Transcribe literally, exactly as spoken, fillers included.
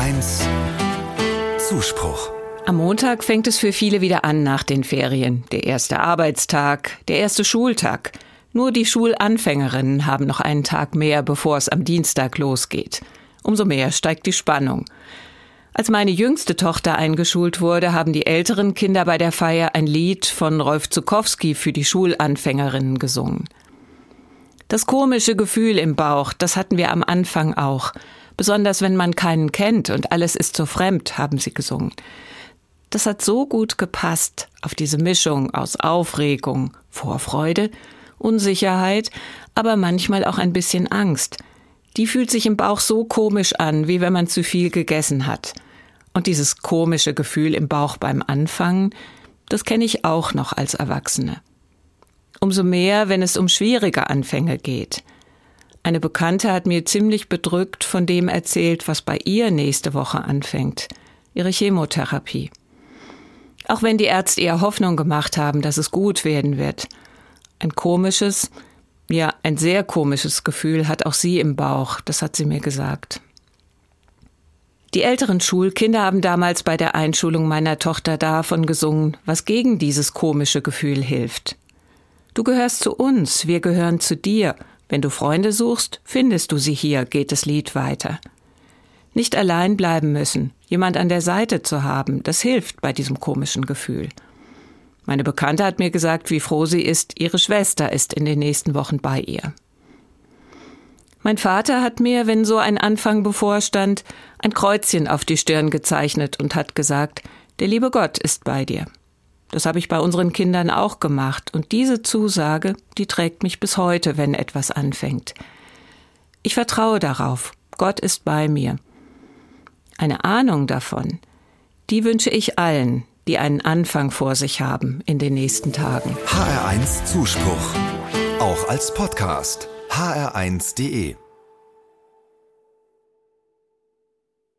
eins Zuspruch. Am Montag fängt es für viele wieder an nach den Ferien. Der erste Arbeitstag, der erste Schultag. Nur die Schulanfängerinnen haben noch einen Tag mehr, bevor es am Dienstag losgeht. Umso mehr steigt die Spannung. Als meine jüngste Tochter eingeschult wurde, haben die älteren Kinder bei der Feier ein Lied von Rolf Zuckowski für die Schulanfängerinnen gesungen. Das komische Gefühl im Bauch, das hatten wir am Anfang auch. Besonders wenn man keinen kennt und alles ist so fremd, haben sie gesungen. Das hat so gut gepasst auf diese Mischung aus Aufregung, Vorfreude, Unsicherheit, aber manchmal auch ein bisschen Angst. Die fühlt sich im Bauch so komisch an, wie wenn man zu viel gegessen hat. Und dieses komische Gefühl im Bauch beim Anfangen, das kenne ich auch noch als Erwachsene. Umso mehr, wenn es um schwierige Anfänge geht. Eine Bekannte hat mir ziemlich bedrückt von dem erzählt, was bei ihr nächste Woche anfängt. Ihre Chemotherapie. Auch wenn die Ärzte ihr Hoffnung gemacht haben, dass es gut werden wird. Ein komisches, ja, ein sehr komisches Gefühl hat auch sie im Bauch, das hat sie mir gesagt. Die älteren Schulkinder haben damals bei der Einschulung meiner Tochter davon gesungen, was gegen dieses komische Gefühl hilft. Du gehörst zu uns, wir gehören zu dir. Wenn du Freunde suchst, findest du sie hier, geht das Lied weiter. Nicht allein bleiben müssen, jemand an der Seite zu haben, das hilft bei diesem komischen Gefühl. Meine Bekannte hat mir gesagt, wie froh sie ist, ihre Schwester ist in den nächsten Wochen bei ihr. Mein Vater hat mir, wenn so ein Anfang bevorstand, ein Kreuzchen auf die Stirn gezeichnet und hat gesagt, der liebe Gott ist bei dir. Das habe ich bei unseren Kindern auch gemacht und diese Zusage, die trägt mich bis heute, wenn etwas anfängt. Ich vertraue darauf, Gott ist bei mir. Eine Ahnung davon, die wünsche ich allen, die einen Anfang vor sich haben in den nächsten Tagen. H R eins Zuspruch. Auch als Podcast. H R eins punkt de